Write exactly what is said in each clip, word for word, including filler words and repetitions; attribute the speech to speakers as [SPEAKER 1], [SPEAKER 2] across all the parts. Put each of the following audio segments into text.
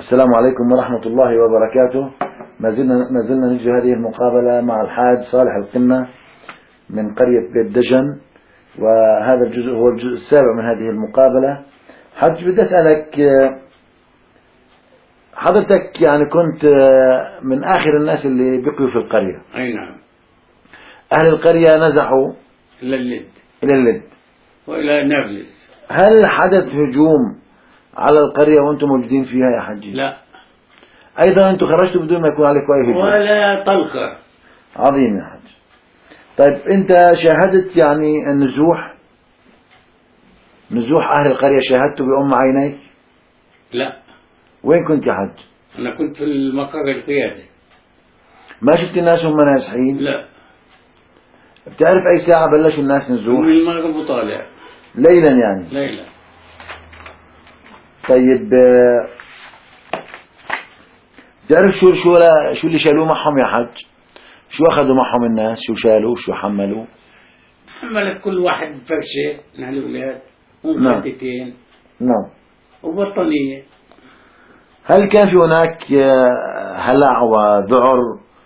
[SPEAKER 1] السلام عليكم ورحمة الله وبركاته. ما زلنا ما زلنا نجري هذه المقابلة مع الحاج صالح القمة من قرية بيت دجن، وهذا الجزء هو الجزء السابع من هذه المقابلة. حاج بدي أسألك، حضرتك يعني كنت من آخر الناس اللي بقوا في القرية.
[SPEAKER 2] أي نعم.
[SPEAKER 1] أهل القرية نزحوا
[SPEAKER 2] إلى اللد
[SPEAKER 1] إلى اللد
[SPEAKER 2] وإلى نابلس.
[SPEAKER 1] هل حدث هجوم على القرية وأنتم موجودين فيها يا حجي؟
[SPEAKER 2] لا.
[SPEAKER 1] أيضا أنتم خرجتوا بدون ما يكون عليكم أي هجوم
[SPEAKER 2] ولا طلقة.
[SPEAKER 1] عظيم يا حج. طيب أنت شاهدت يعني النزوح نزوح أهل القرية، شاهدته بأم عينيك؟
[SPEAKER 2] لا.
[SPEAKER 1] وين كنت يا حج؟
[SPEAKER 2] أنا كنت في المقر القيادي.
[SPEAKER 1] ما شفت الناس هم نازحين؟
[SPEAKER 2] لا.
[SPEAKER 1] بتعرف أي ساعة بلشوا الناس نزوح؟
[SPEAKER 2] من المغرب وطالع.
[SPEAKER 1] ليلا يعني؟
[SPEAKER 2] ليلا.
[SPEAKER 1] طيب تعرف شو شو شو اللي شالوه معهم يا حج؟ شو أخذوا معهم الناس؟ شو شالوا؟ شو حملوا؟
[SPEAKER 2] حملت كل واحد فرشة من هالأولاد ومخدتين.
[SPEAKER 1] نعم.
[SPEAKER 2] وبطانية.
[SPEAKER 1] هل كان في هناك هلع وذعر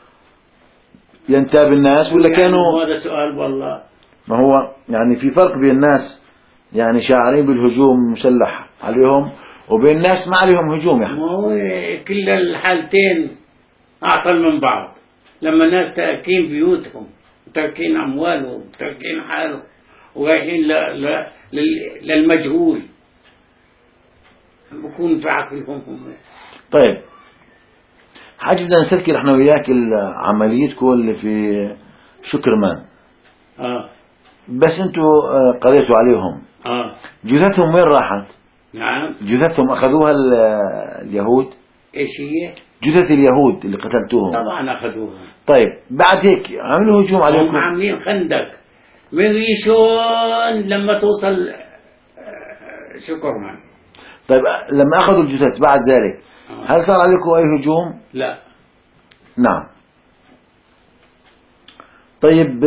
[SPEAKER 1] ينتاب الناس ولا
[SPEAKER 2] يعني
[SPEAKER 1] كانوا؟
[SPEAKER 2] هذا سؤال والله.
[SPEAKER 1] ما هو يعني في فرق بين الناس يعني شاعرين بالهجوم مسلح عليهم وبين الناس ما عليهم هجوم يعني.
[SPEAKER 2] ما هو كل الحالتين أعطل من بعض. لما الناس تاركين بيوتهم وتاركين أموالهم وتاركين حالهم ورايحين للمجهول بكون في عقلهم هم.
[SPEAKER 1] طيب حاج بدنا نستذكر احنا وياك عمليتكم اللي في شكرمان.
[SPEAKER 2] اه
[SPEAKER 1] بس انتوا قضيتوا عليهم.
[SPEAKER 2] اه
[SPEAKER 1] جثثهم وين راحت؟
[SPEAKER 2] نعم.
[SPEAKER 1] جثثهم اخذوها اليهود؟
[SPEAKER 2] ايش هي؟
[SPEAKER 1] جثث اليهود اللي قتلتوهم
[SPEAKER 2] طبعا اخذوها.
[SPEAKER 1] طيب بعد هيك عملوا هجوم عليكم؟
[SPEAKER 2] هم عاملين خندق من ريشون لما توصل شكرمان.
[SPEAKER 1] طيب لما اخذوا الجثث بعد ذلك
[SPEAKER 2] آه.
[SPEAKER 1] هل صار عليكم اي هجوم؟
[SPEAKER 2] لا.
[SPEAKER 1] نعم. طيب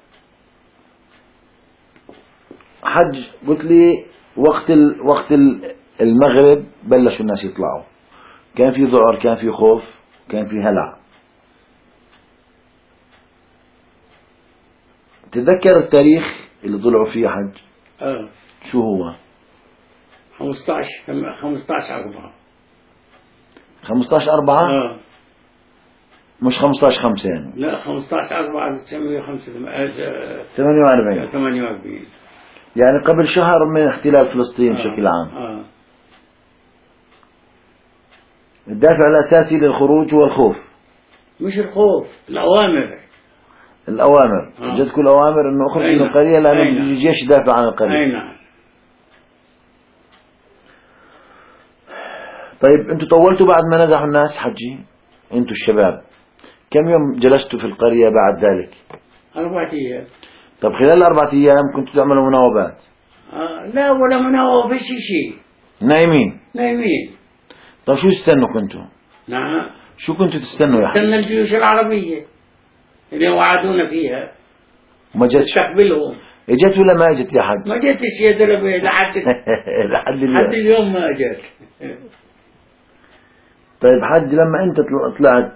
[SPEAKER 1] حج قلت لي وقت ال... وقت المغرب بلشوا الناس يطلعوا، كان في ذعر، كان في خوف، كان في هلع. تتذكر التاريخ اللي طلعوا فيه حج؟
[SPEAKER 2] اه
[SPEAKER 1] شو هو؟
[SPEAKER 2] خمسطعش خمسطعش أربعة.
[SPEAKER 1] خمسطعش أربعة؟
[SPEAKER 2] اه
[SPEAKER 1] مش خمسطعش خمسة يعني؟
[SPEAKER 2] لا خمسطعش أربعة ألف وتسعمية وخمسة
[SPEAKER 1] ثمانية وأربعين.
[SPEAKER 2] ثمانية وأربعين
[SPEAKER 1] يعني قبل شهر من احتلال فلسطين.
[SPEAKER 2] آه.
[SPEAKER 1] بشكل عام
[SPEAKER 2] آه.
[SPEAKER 1] الدافع الأساسي للخروج هو الخوف.
[SPEAKER 2] مش الخوف، الأوامر.
[SPEAKER 1] الأوامر.
[SPEAKER 2] آه.
[SPEAKER 1] جدكم الأوامر إنه أخرج من القرية لأنه الجيش يدافع عن القرية.
[SPEAKER 2] أي نعم.
[SPEAKER 1] طيب أنتوا طولتوا بعد ما نزحوا الناس حجي؟ أنتوا الشباب كم يوم جلستوا في القرية بعد ذلك؟
[SPEAKER 2] أربعة أيام.
[SPEAKER 1] طب خلال الأربعة أيام كنتوا تعملوا مناوبات؟
[SPEAKER 2] آه. لا ولا مناوبة في شيء.
[SPEAKER 1] نايمين؟
[SPEAKER 2] نايمين.
[SPEAKER 1] طب شو تستنوا كنتوا؟
[SPEAKER 2] نعم.
[SPEAKER 1] شو كنتوا تستنوا يا حجي؟
[SPEAKER 2] استنى الجيوش العربية اللي وعدونا فيها.
[SPEAKER 1] ما جتش؟
[SPEAKER 2] تستقبلهم.
[SPEAKER 1] اجت ولا ما اجت يا حج؟
[SPEAKER 2] ما جتش يا دربي لحد
[SPEAKER 1] لحد اليوم.
[SPEAKER 2] لحد اليوم ما اجت.
[SPEAKER 1] طيب حج لما انت طلعت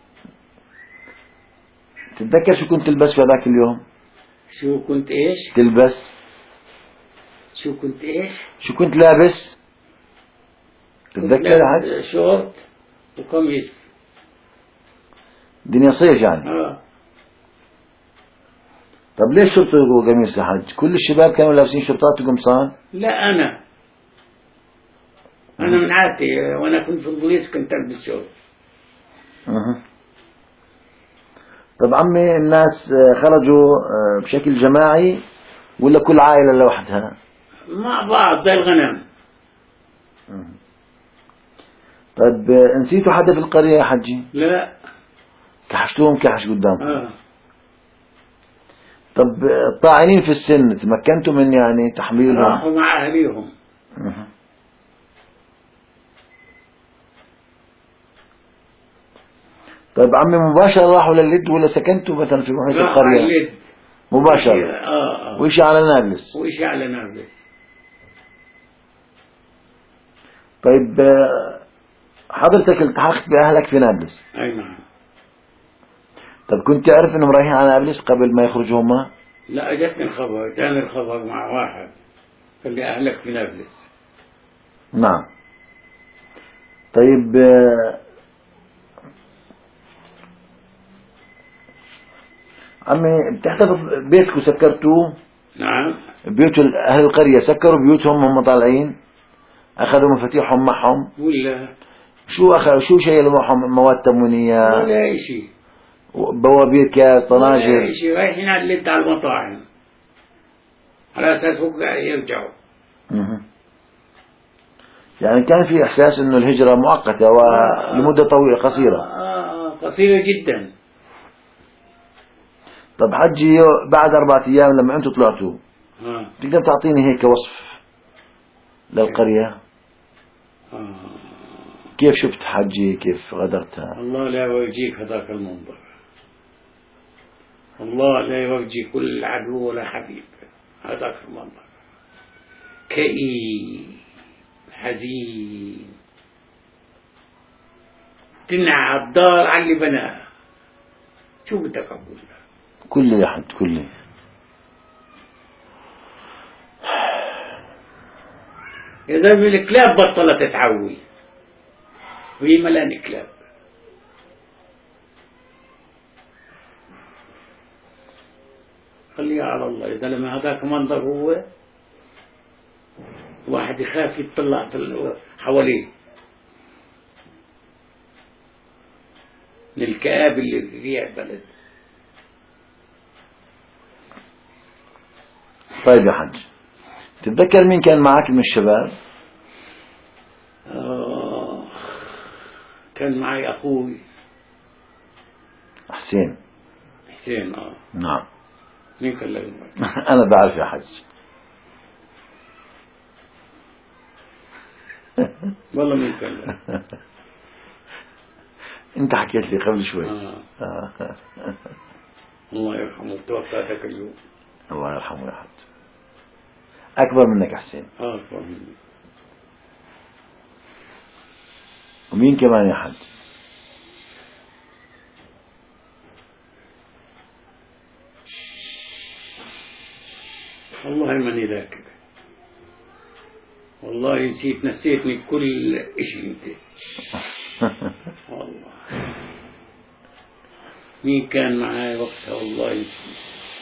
[SPEAKER 1] تتذكر شو كنت تلبس في هذاك اليوم؟
[SPEAKER 2] شو كنت ايش؟
[SPEAKER 1] تلبس؟
[SPEAKER 2] شو كنت ايش؟
[SPEAKER 1] شو كنت لابس؟ تتذكر يا حج؟
[SPEAKER 2] شورت وقميص.
[SPEAKER 1] دنيا صيف يعني.
[SPEAKER 2] اه.
[SPEAKER 1] طب ليش شرطة وقميص يا حج؟ كل الشباب كانوا لابسين شرطات وقمصان؟
[SPEAKER 2] لا انا انا من عادتي وانا كنت في البوليس كنت البس شورت.
[SPEAKER 1] اها. طب عمي الناس خرجوا بشكل جماعي ولا كل عائلة لوحدها؟
[SPEAKER 2] مع بعض زي الغنم.
[SPEAKER 1] طيب نسيتوا حدا في القرية يا حجي؟
[SPEAKER 2] لا.
[SPEAKER 1] كحشتوهم كحش قدامكم.
[SPEAKER 2] اه.
[SPEAKER 1] طب الطاعنين في السن تمكنتوا من يعني تحميلهم؟
[SPEAKER 2] راحوا مع اهليهم.
[SPEAKER 1] أه. طيب عمي مباشرة راحوا لللد ولا سكنتوا مثلا في محيط القرية؟
[SPEAKER 2] للد
[SPEAKER 1] مباشرة.
[SPEAKER 2] اه اه.
[SPEAKER 1] وإشي على نابلس.
[SPEAKER 2] وإشي على نابلس.
[SPEAKER 1] طيب حضرتك التحقت بأهلك في نابلس.
[SPEAKER 2] أي نعم.
[SPEAKER 1] طب كنت تعرف انهم رايحين على نابلس قبل ما يخرجوا هم؟
[SPEAKER 2] لا أجتني الخبر، جاني الخبر مع واحد قال لي أهلك في نابلس.
[SPEAKER 1] نعم. طيب آه، عمي بتحتفظ بيتكم سكرتوه؟
[SPEAKER 2] نعم.
[SPEAKER 1] بيوت أهل القرية سكروا بيوتهم هم طالعين؟ أخذوا مفاتيحهم معهم؟
[SPEAKER 2] ولا
[SPEAKER 1] شو أخذوا؟ شو شيلوا معهم؟ مواد تموينية؟
[SPEAKER 2] ولا أي شيء.
[SPEAKER 1] بوابير يا
[SPEAKER 2] ولا
[SPEAKER 1] طناجر؟
[SPEAKER 2] أي شيء، رايحين على اللي على المطاعم على أساس بكرة يرجعوا.
[SPEAKER 1] مه. يعني كان في إحساس إنه الهجرة مؤقتة ولمدة طويلة قصيرة.
[SPEAKER 2] آه قصيرة جدا.
[SPEAKER 1] طب حجي بعد أربعة أيام لما أنتم طلعتوا
[SPEAKER 2] آه.
[SPEAKER 1] تقدر تعطيني هيك وصف للقرية؟
[SPEAKER 2] آه.
[SPEAKER 1] كيف شفت حجي؟ كيف غادرتها؟
[SPEAKER 2] الله لا يورجيك هذاك المنظر، الله لا يورجي كل عدو ولا حبيب هذاك المنظر، كئيب حزين، تنعى الدار على اللي بناها. شو بدك أقول لك؟
[SPEAKER 1] كل يا حد كل.
[SPEAKER 2] يا زلمة الكلاب بطلت تعوي وهي ملان كلاب. خليها على الله. يا زلمة هذاك منظر هو واحد يخاف يطلع حواليه من الكآب اللي فيها البلد.
[SPEAKER 1] طيب يا حج، تتذكر مين كان معك من الشباب؟
[SPEAKER 2] آه كان معي أخوي
[SPEAKER 1] حسين.
[SPEAKER 2] حسين. آه
[SPEAKER 1] نعم.
[SPEAKER 2] مين كلمك؟
[SPEAKER 1] أنا بعرف يا حج.
[SPEAKER 2] والله مين كلمك؟
[SPEAKER 1] أنت حكيت لي قبل شوي.
[SPEAKER 2] آه.
[SPEAKER 1] آه.
[SPEAKER 2] الله يرحمه توفى ذاك اليوم.
[SPEAKER 1] الله يرحمه يا حج. أكبر منك حسين.
[SPEAKER 2] آه أكبر مني.
[SPEAKER 1] ومين كمان يا حج؟
[SPEAKER 2] والله ماني ذاكر، والله نسيت، نسيتني كل إشي أنت. والله مين كان معاي وقتها والله نسيت.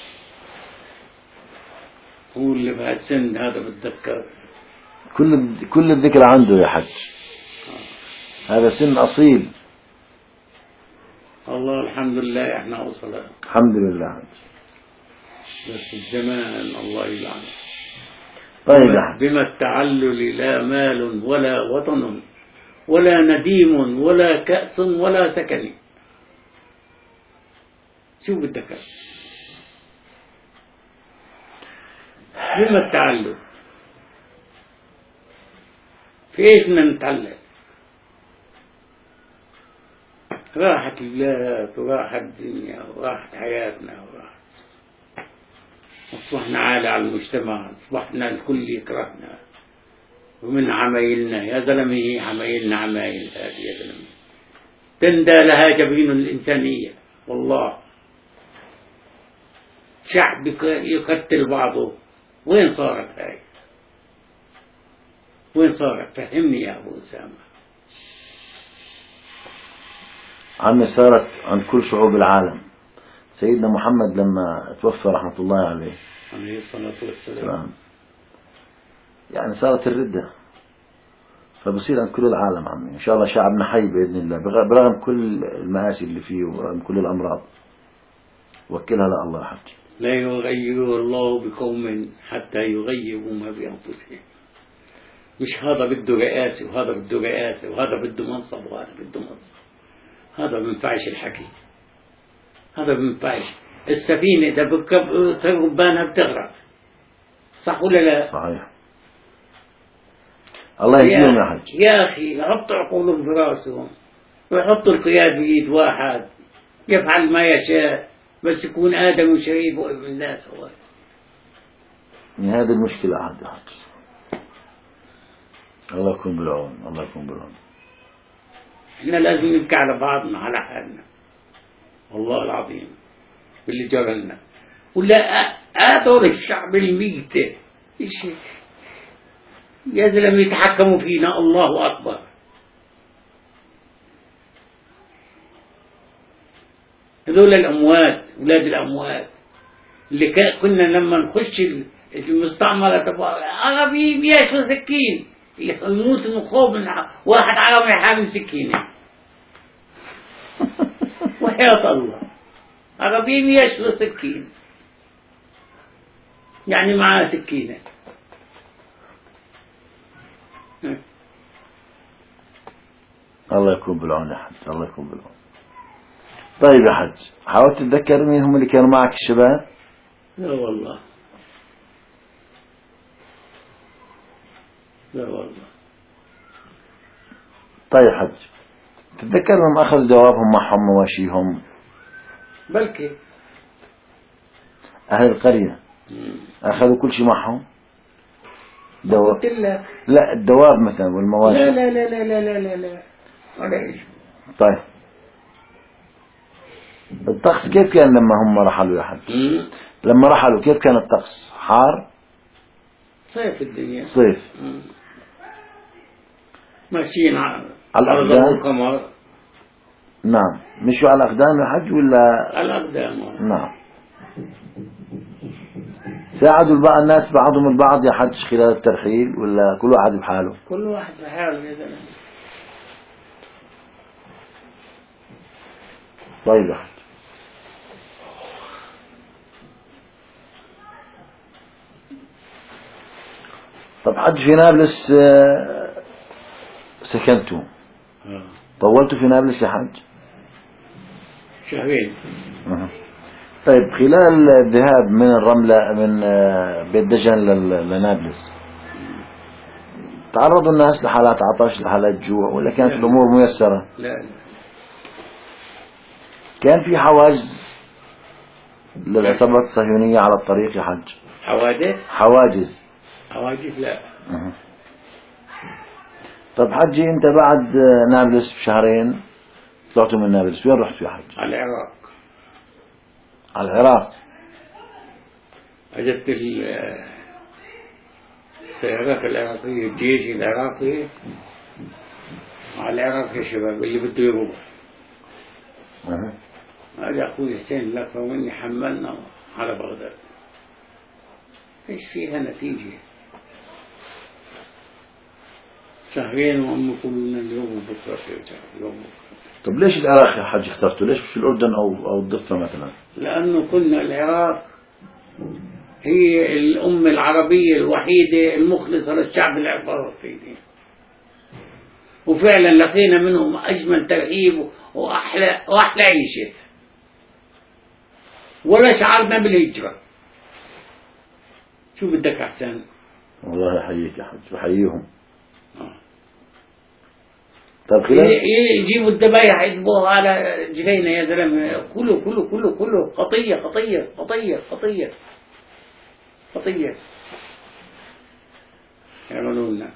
[SPEAKER 2] هو اللي بهالسن هذا بتذكر.
[SPEAKER 1] كل كل الذكر عنده يا حج. هذا سن أصيل.
[SPEAKER 2] الله الحمد لله احنا وصلنا.
[SPEAKER 1] الحمد لله.
[SPEAKER 2] بس الزمان الله يلعنه.
[SPEAKER 1] طيب يا حج.
[SPEAKER 2] بما التعلل لا مال ولا وطن ولا نديم ولا كأس ولا سكن. شو بدك؟ بما التعلل في ايش بدنا نتعلق؟ راحت البلاد وراحت الدنيا وراحت حياتنا وراحت، أصبحنا عالة على المجتمع، أصبحنا الكل يكرهنا ومن عمايلنا. يا زلمة عمايلنا عمايل هذه يا زلمة تندى لها جبين الإنسانية. والله شعب يقتل بعضه. وين صارت هاي؟ وين صارت؟ فهمني يا أبو أسامة.
[SPEAKER 1] عمي صارت عند كل شعوب العالم. سيدنا محمد لما توفى رحمة الله عليه
[SPEAKER 2] عليه الصلاة والسلام
[SPEAKER 1] يعني صارت الردة، فبصير عند كل العالم عمي. إن شاء الله شعبنا حي بإذن الله برغم كل المآسي اللي فيه ورغم كل الأمراض. وكلها لا الله حج.
[SPEAKER 2] لا يغير الله بقوم حتى يغيروا ما بأنفسهم. مش هذا بده رئاسة وهذا بده رئاسة وهذا بده منصب وهذا بده منصب. هذا ما بينفعش الحكي، هذا ما بينفعش. السفينة إذا ربانها بتغرق، صح ولا لا؟
[SPEAKER 1] صحيح. الله يهديهم يا حج.
[SPEAKER 2] يا أخي يحطوا عقولهم في راسهم ويحطوا القياد بيد واحد يفعل ما يشاء، بس يكون آدم وشريف وابن الناس. هو
[SPEAKER 1] هذه المشكلة عاد يا حج. الله يكون بالعون، الله يكون بالعون.
[SPEAKER 2] احنا لازم نبكي على بعضنا على حالنا والله العظيم باللي جرى لنا، ولا آثر الشعب الميتة إيش يا زلمة يتحكموا فينا. الله أكبر. هذول الأموات أولاد الأموات اللي كنا لما نخش المستعمرة تبع عربي بيشوا سكين يموت من خوف من واحد عربي حامل سكينة وحياة الله عربي بيشوا سكين يعني معاه سكينة.
[SPEAKER 1] الله يكون بالعون يا حج، الله يكون بالعون. طيب يا حج، حاولت تتذكر مين هم اللي كانوا معك الشباب؟
[SPEAKER 2] لا والله لا والله.
[SPEAKER 1] طيب حج، تتذكر لما أخذوا جوابهم معهم مواشيهم؟
[SPEAKER 2] بلكي
[SPEAKER 1] أهل القرية أخذوا كل شيء معهم؟ دواب.
[SPEAKER 2] قلت لك
[SPEAKER 1] لا الدواب مثلا والمواشي.
[SPEAKER 2] لا لا لا لا لا لا لا لا ولا شيء.
[SPEAKER 1] طيب الطقس كيف كان لما هم رحلوا يا حج؟ لما رحلوا كيف كان الطقس؟ حار؟
[SPEAKER 2] صيف الدنيا
[SPEAKER 1] صيف.
[SPEAKER 2] مم. ماشيين على
[SPEAKER 1] الأقدام.
[SPEAKER 2] القمر.
[SPEAKER 1] نعم. مشوا على الأقدام يا حج ولا؟
[SPEAKER 2] على الأقدام.
[SPEAKER 1] نعم. ساعدوا البعض الناس بعضهم البعض يا حج خلال الترحيل ولا كل واحد بحاله؟
[SPEAKER 2] كل واحد بحاله يا زلمة.
[SPEAKER 1] طيب يا حج، طب حج في نابلس سكنتوا
[SPEAKER 2] آه.
[SPEAKER 1] طولتوا في نابلس يا حج؟
[SPEAKER 2] شهرين.
[SPEAKER 1] أه. طيب خلال الذهاب من الرملة من بيت دجن لنابلس تعرضوا الناس لحالات عطش لحالات جوع ولا كانت
[SPEAKER 2] لا.
[SPEAKER 1] الأمور ميسرة؟
[SPEAKER 2] لا لا.
[SPEAKER 1] كان في حواجز للعصابات الصهيونية على الطريق يا حج؟
[SPEAKER 2] حوادث؟
[SPEAKER 1] حواجز.
[SPEAKER 2] حواجز لا.
[SPEAKER 1] أه. طب حجي انت بعد نابلس بشهرين طلعتوا من نابلس وين رحتوا يا حج؟
[SPEAKER 2] على العراق.
[SPEAKER 1] على العراق.
[SPEAKER 2] أجت السيارات العراقية الجيش العراقي على العراق يا شباب اللي بده يروح.
[SPEAKER 1] أه.
[SPEAKER 2] قال يا أخوي حسين لك ومني حملنا على بغداد. إيش فيها نتيجة؟ شهرين وهم يقولون اليوم وبكرة سيرجع اليوم وبكرة.
[SPEAKER 1] طب ليش العراق يا حج اخترتوا؟ ليش في الأردن أو أو الضفة مثلا؟
[SPEAKER 2] لأنه كنا العراق هي الأمة العربية الوحيدة المخلصة للشعب العراقي، وفعلا لقينا منهم أجمل ترحيب وأحلى وأحلى عيشة، ولا شعرنا بالهجرة. شو بدك أحسن؟
[SPEAKER 1] والله يحييك يا حج وحييهم.
[SPEAKER 2] آه.
[SPEAKER 1] طب خلال
[SPEAKER 2] يجيبوا الذبايح يذبوها على جنينا يا زلمة. كله كله كله كله خطية خطية خطية خطية خطية يعملوا لنا.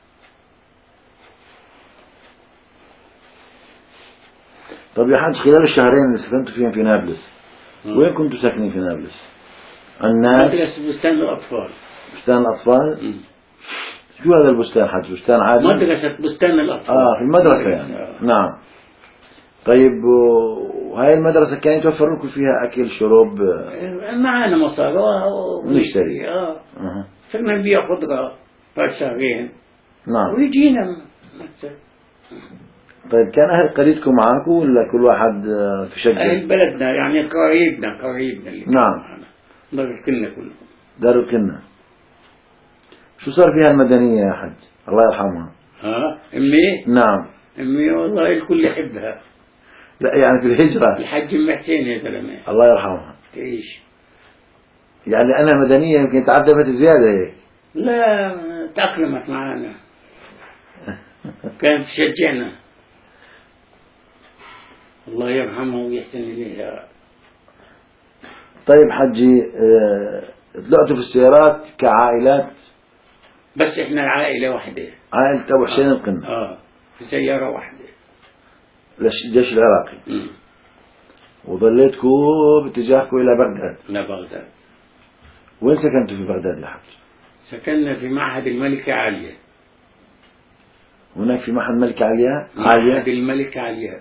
[SPEAKER 1] طب يا حج خلال الشهرين اللي سكنتوا فيهم في نابلس
[SPEAKER 2] آه.
[SPEAKER 1] وين كنتوا ساكنين في نابلس؟ الناس
[SPEAKER 2] مدرسة بستان الأطفال.
[SPEAKER 1] بستان الأطفال؟
[SPEAKER 2] م.
[SPEAKER 1] شو هذا البستان حج؟ بستان عادي؟
[SPEAKER 2] مدرسة بستان الأطفال.
[SPEAKER 1] آه في المدرسة يعني.
[SPEAKER 2] آه.
[SPEAKER 1] نعم. طيب وهاي المدرسة كان يتوفر لكم فيها أكل شرب؟
[SPEAKER 2] معانا مصاري
[SPEAKER 1] نشتري.
[SPEAKER 2] اه
[SPEAKER 1] أه.
[SPEAKER 2] صرنا نبيع خضرة فالشهرين
[SPEAKER 1] نعم.
[SPEAKER 2] ويجينا.
[SPEAKER 1] طيب كان أهل قريتكم معاكم ولا كل واحد في شقة؟
[SPEAKER 2] أهل بلدنا يعني قريبنا قريبنا اللي
[SPEAKER 1] نعم.
[SPEAKER 2] معنا دار كنا كلهم.
[SPEAKER 1] دار الكنة. شو صار فيها المدنية يا حج؟ الله يرحمها.
[SPEAKER 2] ها أمي؟
[SPEAKER 1] نعم.
[SPEAKER 2] أمي والله الكل يحبها.
[SPEAKER 1] لا يعني في الهجرة.
[SPEAKER 2] الحج أم حسين يا زلمة.
[SPEAKER 1] الله يرحمها.
[SPEAKER 2] تعيش.
[SPEAKER 1] يعني أنا مدنية يمكن تعذبت زيادة هيك.
[SPEAKER 2] لا تأقلمت معنا. كانت تشجعنا. الله يرحمها ويحسن إليها.
[SPEAKER 1] طيب حجي اه طلعتوا في السيارات كعائلات؟
[SPEAKER 2] بس إحنا العائلة واحدة.
[SPEAKER 1] عائلة أبو حسين القنة.
[SPEAKER 2] آه في سيارة واحدة.
[SPEAKER 1] للجيش العراقي.
[SPEAKER 2] مم.
[SPEAKER 1] وظليتكوا باتجاهكم إلى بغداد.
[SPEAKER 2] إلى بغداد.
[SPEAKER 1] وين سكنتوا في بغداد يا حج؟
[SPEAKER 2] سكننا في معهد الملكة عليا.
[SPEAKER 1] هناك في معهد الملكة عليا.
[SPEAKER 2] معهد الملكة عليا.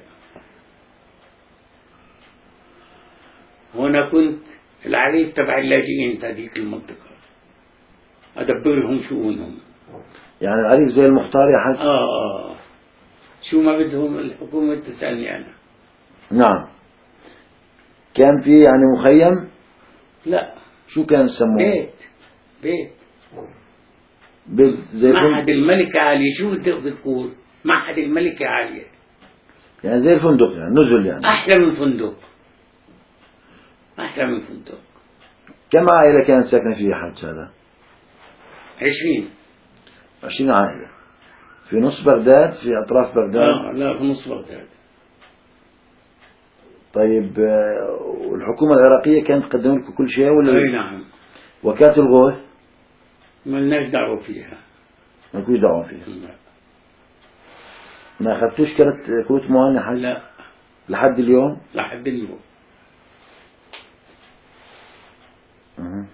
[SPEAKER 2] هنا كنت العريف تبع اللاجئين في هذيك المنطقة، أدبرهم شؤونهم.
[SPEAKER 1] يعني العريف زي المختار يا حج؟
[SPEAKER 2] آه آه شو ما بدهم الحكومة تسألني أنا.
[SPEAKER 1] نعم. كان في يعني مخيم؟
[SPEAKER 2] لا.
[SPEAKER 1] شو كان يسموه؟
[SPEAKER 2] بيت. بيت.
[SPEAKER 1] بيت زي
[SPEAKER 2] معهد الملكة عليا. شو بدك بتقول؟ معهد الملكة عليا.
[SPEAKER 1] يعني زي الفندق يعني نزل يعني.
[SPEAKER 2] أحلى من فندق. أحلى من فندق.
[SPEAKER 1] كم عائلة كانت ساكنة فيه يا حج هذا؟
[SPEAKER 2] عشرين.
[SPEAKER 1] عشرين عائلة. في نص بغداد، في أطراف بغداد؟
[SPEAKER 2] آه لا في نص بغداد.
[SPEAKER 1] طيب والحكومة العراقية كانت تقدم لكم كل شيء ولا؟
[SPEAKER 2] أي نعم.
[SPEAKER 1] وكالة الغوث؟
[SPEAKER 2] ما لناش دعوة فيها.
[SPEAKER 1] ما لكوش دعوة فيها.
[SPEAKER 2] لا.
[SPEAKER 1] ما أخذتوش كرت كروت معاونة يا حج؟
[SPEAKER 2] لا.
[SPEAKER 1] لحد اليوم؟
[SPEAKER 2] لحد اليوم.
[SPEAKER 1] أه.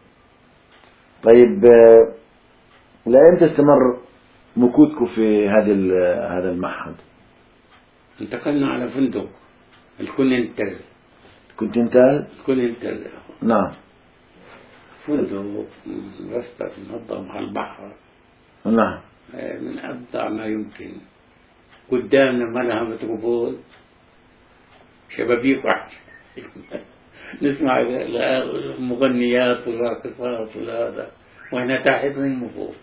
[SPEAKER 1] طيب لأين استمر مكوثكم في هذا هذا المعهد؟
[SPEAKER 2] انتقلنا على فندق الكونينتال.
[SPEAKER 1] كونتيننتال؟
[SPEAKER 2] الكونينتال.
[SPEAKER 1] نعم.
[SPEAKER 2] فندق مرستق منظم على البحر.
[SPEAKER 1] نعم.
[SPEAKER 2] من أبدع ما يمكن. قدامنا ما لها متروبول، شبابيك واحد نسمع المغنيات والراقصات وهذا، وهنا تحت من فوق.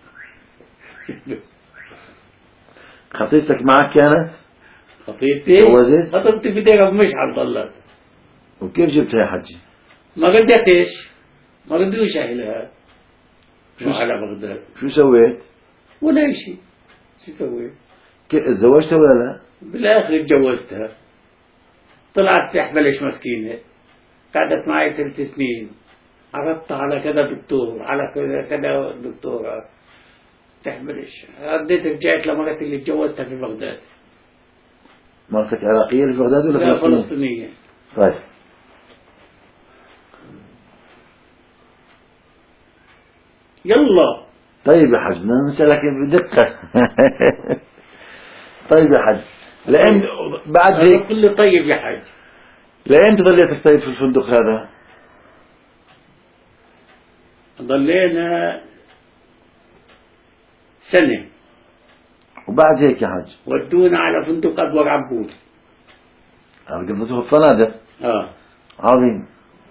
[SPEAKER 1] خطيبتك معك كانت؟
[SPEAKER 2] خطيبتي؟
[SPEAKER 1] جوزت؟
[SPEAKER 2] خطيبتي في ديرة مشعل ضلت.
[SPEAKER 1] وكيف جبتها يا حجي؟
[SPEAKER 2] ما قدرتش، ما ردوش أهلها. شو على بغداد؟
[SPEAKER 1] شو سويت؟
[SPEAKER 2] ولا شيء. شو سويت؟
[SPEAKER 1] تزوجتها ولا لا؟
[SPEAKER 2] بالآخر اتجوزتها. طلعت تحبلش مسكينة، قعدت معي ثلاث سنين، عرضت على كذا دكتور، على كذا كذا دكتورة، تحبلش. رديت رجعت لمرتي اللي اتجوزتها في بغداد.
[SPEAKER 1] مرتك عراقية في بغداد ولا
[SPEAKER 2] لا
[SPEAKER 1] فلسطينية؟
[SPEAKER 2] فلسطينية.
[SPEAKER 1] طيب.
[SPEAKER 2] يلا.
[SPEAKER 1] طيب يا حج بدنا نسألك بدقة. طيب يا حج لأن بعد هيك
[SPEAKER 2] كله طيب يا حج.
[SPEAKER 1] لأين ضليت طيب في الفندق هذا؟
[SPEAKER 2] ضلينا سنة.
[SPEAKER 1] وبعد هيك يا حج
[SPEAKER 2] ودونا على فندق أدوار عبود.
[SPEAKER 1] قبضتوا الفنادق.
[SPEAKER 2] اه
[SPEAKER 1] عظيم.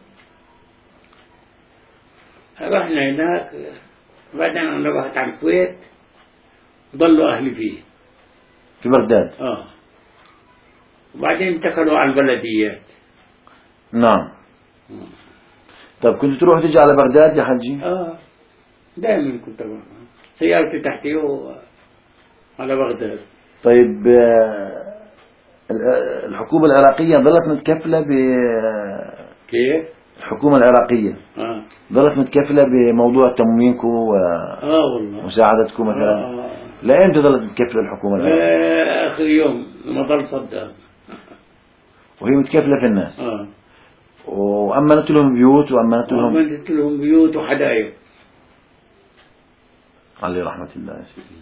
[SPEAKER 2] رحنا هناك، بعدين أنا رحت على الكويت، ضلوا أهلي فيه
[SPEAKER 1] في بغداد.
[SPEAKER 2] اه وبعدين انتقلوا على البلديات.
[SPEAKER 1] نعم. طيب كنت تروح تيجي على بغداد يا حجي؟
[SPEAKER 2] اه دائما كنت أروح، سيارتي تحتي على بغداد.
[SPEAKER 1] طيب الحكومة العراقية ظلت متكفلة ب
[SPEAKER 2] كيف؟
[SPEAKER 1] الحكومة العراقية
[SPEAKER 2] اه
[SPEAKER 1] ظلت متكفلة بموضوع تموينكم ومساعدتكم
[SPEAKER 2] اه
[SPEAKER 1] مثلا؟
[SPEAKER 2] آه.
[SPEAKER 1] لأين ظلت متكفلة الحكومة العراقية؟
[SPEAKER 2] آخر يوم ما ضل صدام.
[SPEAKER 1] وهي متكفلة في الناس.
[SPEAKER 2] اه
[SPEAKER 1] وأمنت لهم بيوت وأمنت لهم
[SPEAKER 2] وأمنت لهم بيوت وحدائق.
[SPEAKER 1] عليه رحمة الله يا سيدي.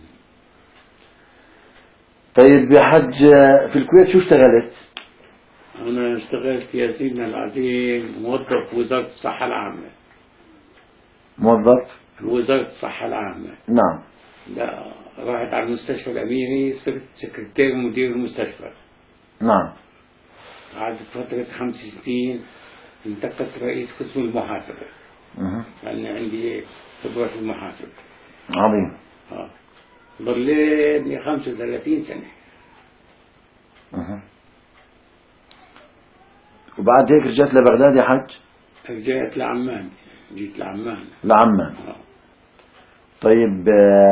[SPEAKER 1] طيب يا حج في الكويت شو اشتغلت؟
[SPEAKER 2] أنا اشتغلت يا سيدنا العظيم موظف وزارة الصحة العامة.
[SPEAKER 1] موظف؟
[SPEAKER 2] وزارة الصحة العامة.
[SPEAKER 1] نعم.
[SPEAKER 2] لا راحت على المستشفى الأميري، صرت سكرتير مدير المستشفى.
[SPEAKER 1] نعم.
[SPEAKER 2] قعدت فترة خمس سنين، انتقلت رئيس قسم المحاسبة.
[SPEAKER 1] أه.
[SPEAKER 2] لأن عندي خبرة في المحاسبة.
[SPEAKER 1] عظيم.
[SPEAKER 2] اه ضليتني خمسة وثلاثين سنة.
[SPEAKER 1] أه. وبعد هيك رجعت لبغداد يا حج؟
[SPEAKER 2] رجعت لعمان، جيت لعمان.
[SPEAKER 1] لعمان.
[SPEAKER 2] آه.
[SPEAKER 1] طيب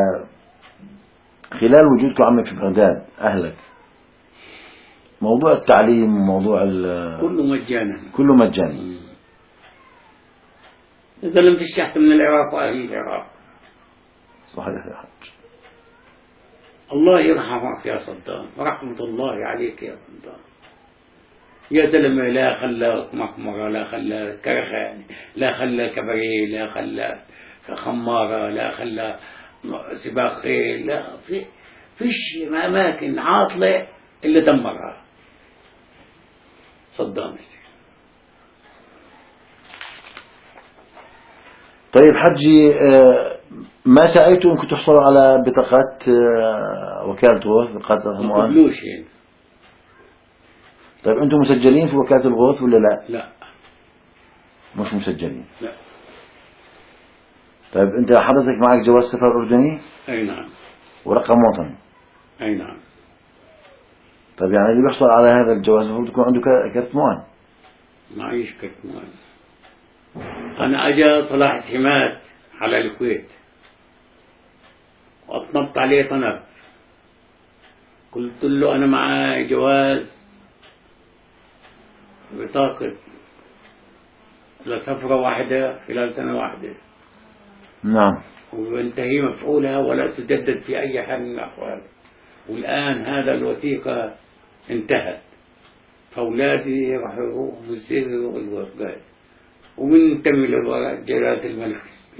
[SPEAKER 1] خلال وجودكم عمي في بغداد أهلك موضوع التعليم وموضوع
[SPEAKER 2] كله مجانا.
[SPEAKER 1] كله مجاني.
[SPEAKER 2] إذا لم تشحت من العراق وأهل العراق.
[SPEAKER 1] صحيح يا حج.
[SPEAKER 2] الله يرحمك يا صدام، رحمة الله عليك يا صدام. يا زلمة لا خلى مقمرة، لا خلى كرخان، لا خلى كباريه، لا خلى خمارة، لا خلى سباق خيل، لا في فيش أماكن عاطلة اللي دمرها صدام.
[SPEAKER 1] طيب حجي، ما سعيتوا انكم تحصلوا على بطاقات وكالة الغوث، بطاقات
[SPEAKER 2] ما قبلوش يعني.
[SPEAKER 1] طيب انتم مسجلين في وكالة الغوث ولا لا؟
[SPEAKER 2] لا
[SPEAKER 1] مش مسجلين.
[SPEAKER 2] لا.
[SPEAKER 1] طيب انت حضرتك معك جواز سفر أردني؟
[SPEAKER 2] اي نعم.
[SPEAKER 1] ورقم وطني؟
[SPEAKER 2] اي نعم.
[SPEAKER 1] طيب يعني اللي بيحصل على هذا الجواز المفروض يكون عنده كرت موان.
[SPEAKER 2] معيش كرت موان. انا اجا طلعت حماد على الكويت واطنبت عليه طنب، قلت له انا معي جواز بطاقة لسفرة واحدة خلال سنة واحدة.
[SPEAKER 1] نعم.
[SPEAKER 2] وانتهي مفعولها ولا تجدد في أي حال من الأحوال. والآن هذا الوثيقة انتهت، فأولادي راح يروحوا في السر والوفقات ومنتمي لجلالة الملك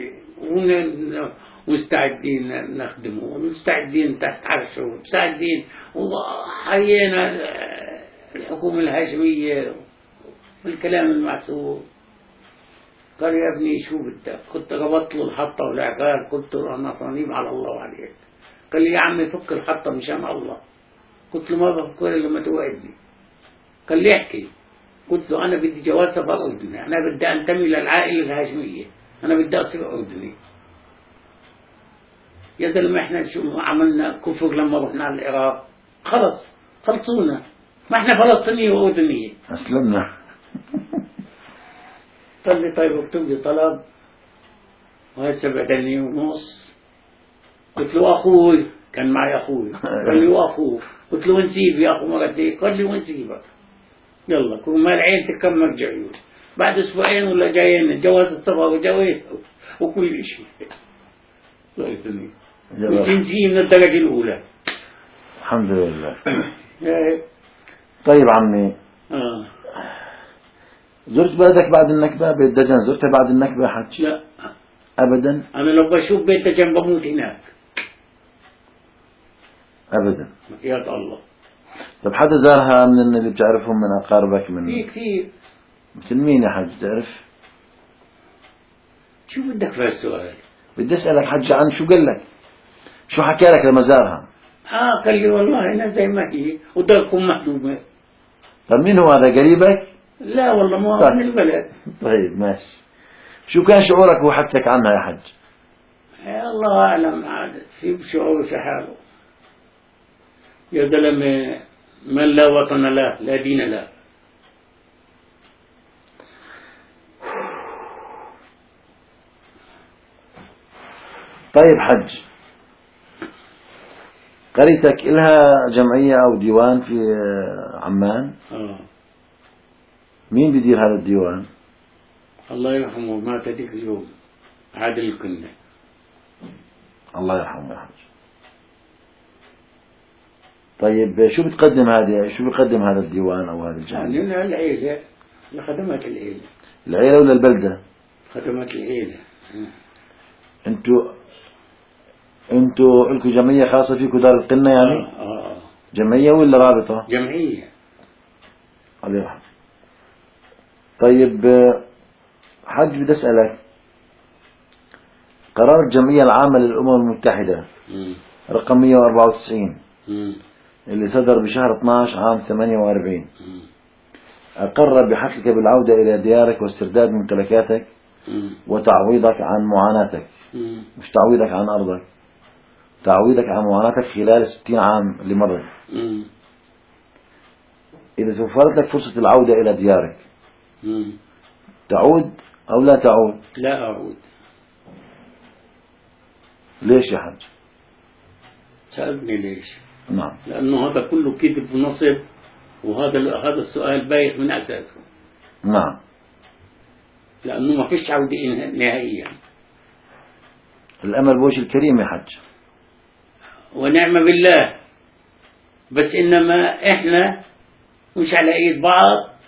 [SPEAKER 2] ومستعدين نخدمه ومستعدين تحت عرشه ومستعدين، وحيينا الحكومة الهاشمية والكلام المعسول. قال يا ابني شو بدك؟ كنت ربطت له الحطة والعقار، قلت له أنا صنيب على الله وعليك. قال لي يا عمي فك الحطة مشان الله. قلت له ما بفكر لما توعدني. قال لي احكي. قلت له أنا بدي جواز سفر أردني، أنا بدي أنتمي للعائلة الهاشمية، أنا بدي أصير أردني. يا زلمة احنا شو عملنا كفر لما رحنا على العراق؟ خلص خلصونا، ما احنا فلسطينية وأردنية.
[SPEAKER 1] أسلمنا.
[SPEAKER 2] قال لي طيب اكتب لي طلب وهسه بعدني ونص. قلت له أخوي، كان معي أخوي، قال لي وأخوه. قلت له ونسيب يا أخو مرتين، قال لي ونسيبك. يلا كل ما العين تكم مرجعيون. بعد أسبوعين ولا جايين جواز السفر وجواز وكل شيء. ضيفني والجنسية من الدرجة الأولى.
[SPEAKER 1] الحمد لله. طيب عمي،
[SPEAKER 2] آه.
[SPEAKER 1] زرت بلدك بعد النكبة؟ بيت دجن زرتها بعد النكبة حج؟
[SPEAKER 2] لا
[SPEAKER 1] أبدا.
[SPEAKER 2] أنا لو بشوف بيت دجن بموت هناك
[SPEAKER 1] أبدا.
[SPEAKER 2] يا الله.
[SPEAKER 1] طب حدا زارها من اللي بتعرفهم من أقاربك؟ من
[SPEAKER 2] في كثير.
[SPEAKER 1] مثل مين يا حج تعرف؟
[SPEAKER 2] شو بدك في هالسؤال؟
[SPEAKER 1] بدي أسألك حج عن شو قال لك؟ شو حكى لك لما زارها؟
[SPEAKER 2] آه قال لي والله أنا زي ما هي وداركم محدومة.
[SPEAKER 1] طب مين هو هذا، قريبك؟
[SPEAKER 2] لا والله ما
[SPEAKER 1] طيب.
[SPEAKER 2] من البلد.
[SPEAKER 1] طيب ماشي. شو كان شعورك وحكتك عنها يا حج؟
[SPEAKER 2] يا الله أعلم عاد في شعور في حاله. يا زلمة من لا وطن له لا دين له.
[SPEAKER 1] طيب حج، قريتك إلها جمعية أو ديوان في عمان؟
[SPEAKER 2] آه.
[SPEAKER 1] مين بيدير هذا الديوان؟
[SPEAKER 2] الله يرحمه مات هذيك اليوم، عادل الكنة.
[SPEAKER 1] الله يرحمه يا حج. طيب شو بتقدم هذه شو بيقدم هذا الديوان أو هذا الجمعية؟
[SPEAKER 2] لنا العيلة لخدمات العيلة.
[SPEAKER 1] العيلة ولا البلدة؟
[SPEAKER 2] خدمات العيلة.
[SPEAKER 1] انتوا انتوا لكم جمعية خاصة فيكم دار القنة يعني؟
[SPEAKER 2] آه آه.
[SPEAKER 1] جمعية ولا رابطة؟
[SPEAKER 2] جمعية.
[SPEAKER 1] الله يرحمه. طيب حج بدي أسألك، قرار الجمعية العامة للأمم المتحدة
[SPEAKER 2] مم.
[SPEAKER 1] رقم مئة وأربعة وتسعين
[SPEAKER 2] مم.
[SPEAKER 1] اللي صدر بشهر اثناشر عام ثمانية وأربعين
[SPEAKER 2] مم.
[SPEAKER 1] أقر بحثك بالعودة إلى ديارك واسترداد ممتلكاتك
[SPEAKER 2] مم.
[SPEAKER 1] وتعويضك عن معاناتك.
[SPEAKER 2] مم.
[SPEAKER 1] مش تعويضك عن أرضك، تعويضك عن معاناتك خلال ستين عام اللي مرت.
[SPEAKER 2] مم.
[SPEAKER 1] إذا توفرت لك فرصة العودة إلى ديارك
[SPEAKER 2] مم.
[SPEAKER 1] تعود أو لا تعود؟
[SPEAKER 2] لا أعود.
[SPEAKER 1] ليش يا حج؟
[SPEAKER 2] سألني ليش؟
[SPEAKER 1] نعم.
[SPEAKER 2] لأنه هذا كله كذب ونصب، وهذا هذا السؤال بايخ من أساسه.
[SPEAKER 1] نعم.
[SPEAKER 2] لأنه ما فيش عودة نهائيا.
[SPEAKER 1] الأمل بوش الكريم يا حج.
[SPEAKER 2] ونعم بالله، بس إنما إحنا مش على إيد بعض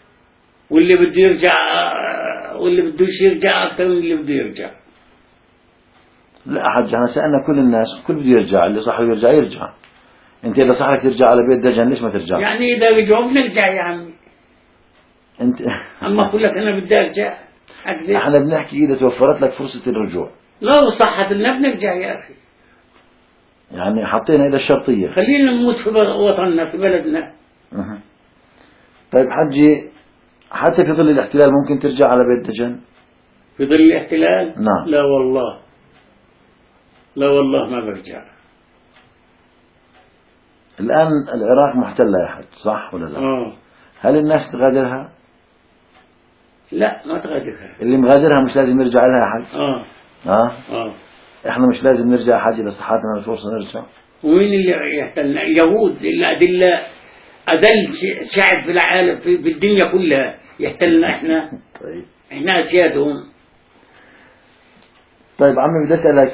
[SPEAKER 2] واللي بده يرجع واللي بدوش يرجع أكثر من اللي بده يرجع.
[SPEAKER 1] لا حج، احنا سألنا كل الناس، كل بده يرجع، اللي صح يرجع يرجع. انت اذا صح لك ترجع على بيت دجن ليش ما ترجع؟
[SPEAKER 2] يعني إذا رجعوا بنرجع يا عمي.
[SPEAKER 1] انت
[SPEAKER 2] أما أقول لك أنا بدي أرجع أكذب؟
[SPEAKER 1] احنا بنحكي اذا توفرت لك فرصة الرجوع.
[SPEAKER 2] لو صحت لنا بنرجع يا أخي.
[SPEAKER 1] يعني حطينا إلى الشرطية.
[SPEAKER 2] خلينا نموت في وطننا في بلدنا.
[SPEAKER 1] أه. طيب حجي، حتى في ظل الاحتلال ممكن ترجع على بيت دجن؟
[SPEAKER 2] في ظل الاحتلال؟
[SPEAKER 1] نعم.
[SPEAKER 2] لا والله، لا والله ما برجع.
[SPEAKER 1] الآن العراق محتلة يا حج، صح ولا لا؟
[SPEAKER 2] آه.
[SPEAKER 1] هل الناس تغادرها؟
[SPEAKER 2] لا ما تغادرها.
[SPEAKER 1] اللي مغادرها مش لازم يرجع لها يا حج؟
[SPEAKER 2] آه.
[SPEAKER 1] ها؟
[SPEAKER 2] آه.
[SPEAKER 1] احنا مش لازم نرجع حج إذا صحتنا الفرصة نرجع؟
[SPEAKER 2] ومين اللي يحتلنا؟ اليهود اللي أدلة أذل شعب في العالم في الدنيا كلها يحتلنا احنا.
[SPEAKER 1] طيب.
[SPEAKER 2] احنا أسيادهم.
[SPEAKER 1] طيب عمي بدي أسألك،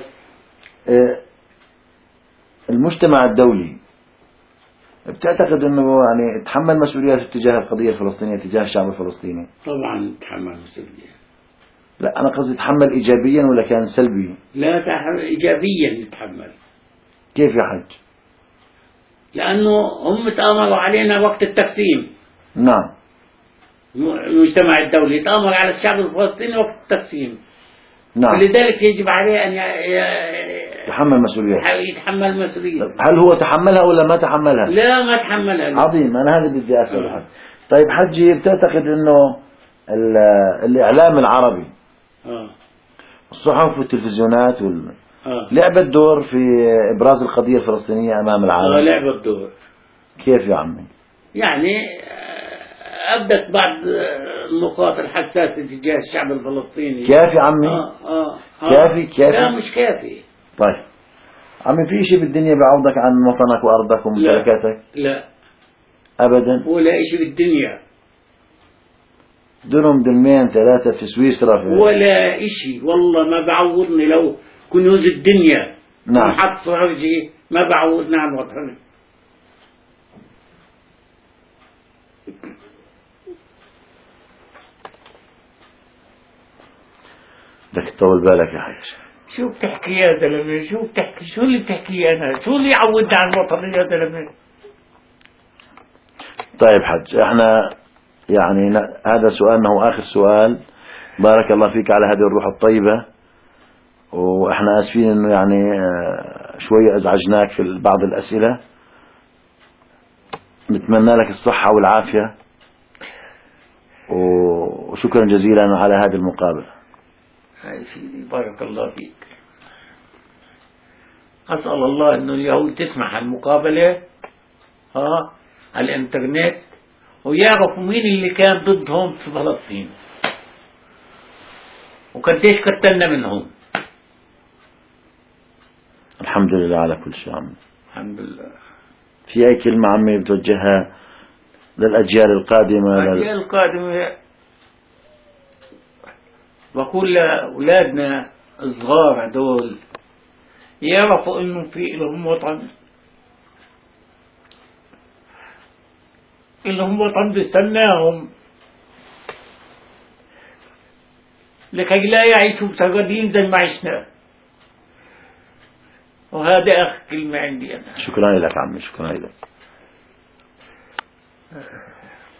[SPEAKER 1] المجتمع الدولي بتعتقد انه يعني تحمل مسؤوليات تجاه القضية الفلسطينية تجاه الشعب الفلسطيني؟
[SPEAKER 2] طبعا تحمل مسؤولية.
[SPEAKER 1] لا أنا قصدي تحمل إيجابيا ولا كان سلبي؟
[SPEAKER 2] لا تحمل إيجابيا يتحمل.
[SPEAKER 1] كيف يا حج؟
[SPEAKER 2] لأنه هم تآمروا علينا وقت التقسيم.
[SPEAKER 1] نعم.
[SPEAKER 2] المجتمع الدولي تآمر على الشعب الفلسطيني وقت التقسيم.
[SPEAKER 1] نعم.
[SPEAKER 2] فلذلك يجب عليه أن
[SPEAKER 1] يتحمل مسؤولية.
[SPEAKER 2] يتحمل مسؤولية.
[SPEAKER 1] هل هو تحملها ولا ما تحملها؟
[SPEAKER 2] لا ما تحملها.
[SPEAKER 1] عظيم، أنا هذا بدي أسأل حج. طيب حجي، بتعتقد إنه الإعلام العربي،
[SPEAKER 2] آه.
[SPEAKER 1] الصحف والتلفزيونات وال...
[SPEAKER 2] آه.
[SPEAKER 1] لعبت دور في إبراز القضية الفلسطينية أمام العالم؟
[SPEAKER 2] آه لعبت دور.
[SPEAKER 1] كيف يا عمي؟
[SPEAKER 2] يعني أبدت بعض النقاط الحساسة تجاه الشعب الفلسطيني.
[SPEAKER 1] كافي عمي؟
[SPEAKER 2] آه آه آه.
[SPEAKER 1] كافي كافي؟
[SPEAKER 2] لا مش كافي.
[SPEAKER 1] طيب عمي، في شيء بالدنيا بيعوضك عن وطنك وأرضك وممتلكاتك؟
[SPEAKER 2] لا, لا
[SPEAKER 1] أبدا.
[SPEAKER 2] ولا شيء بالدنيا.
[SPEAKER 1] دنم دنمين ثلاثة في سويسرا في
[SPEAKER 2] ولا شيء والله ما بعوضني لو كنوز الدنيا.
[SPEAKER 1] نعم.
[SPEAKER 2] حط في عرجي ما بعوضنا عن وطني.
[SPEAKER 1] بدك تطول بالك يا حج.
[SPEAKER 2] شو بتحكي يا زلمة؟ شو بتحكي؟ شو اللي بتحكيه أنا؟ شو اللي يعودنا على الوطن يا زلمة؟
[SPEAKER 1] طيب حج، احنا يعني هذا سؤالنا هو آخر سؤال. بارك الله فيك على هذه الروح الطيبة، وإحنا آسفين إنه يعني شوية أزعجناك في بعض الأسئلة. نتمنى لك الصحة والعافية، وشكرا جزيلا على هذه المقابلة.
[SPEAKER 2] هاي سيدي بارك الله فيك. أسأل الله إنه اليهود تسمح المقابلة ها على الإنترنت ويعرفوا مين اللي كان ضدهم في فلسطين وقديش قتلنا منهم.
[SPEAKER 1] الحمد لله على كل شيء عمي.
[SPEAKER 2] الحمد لله.
[SPEAKER 1] في أي كلمة عمي بتوجهها للأجيال القادمة؟
[SPEAKER 2] الأجيال القادمة بقول لأولادنا الصغار هدول يعرفوا إنه في لهم وطن، لهم وطن بيستناهم لكي لا يعيشوا سردين زي ما عشنا. وهذا آخر كلمة عندي أنا.
[SPEAKER 1] شكرا لك عمي، شكرا لك.